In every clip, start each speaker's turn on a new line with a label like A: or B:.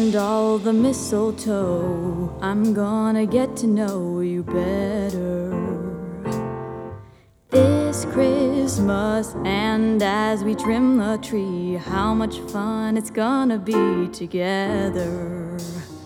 A: and all the mistletoe, I'm gonna get to know you better this Christmas. And as we trim the tree, how much fun it's gonna be together.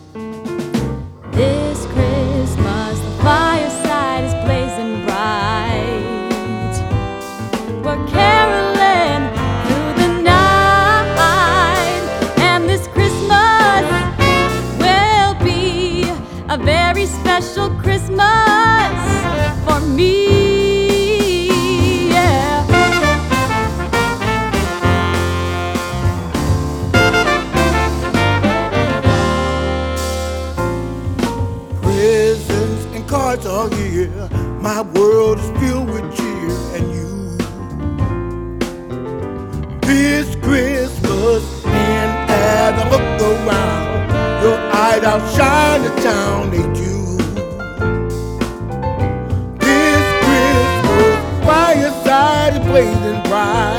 A: This Christmas, the fireside is blazing bright. We're caroling through the night, and this Christmas will be a very special Christmas for me. Yeah.
B: Presents and cards are here. My world is filled with cheer and you. This Christmas, and as I look around, your eyes outshine the town they do. This Christmas, fireside is blazing bright.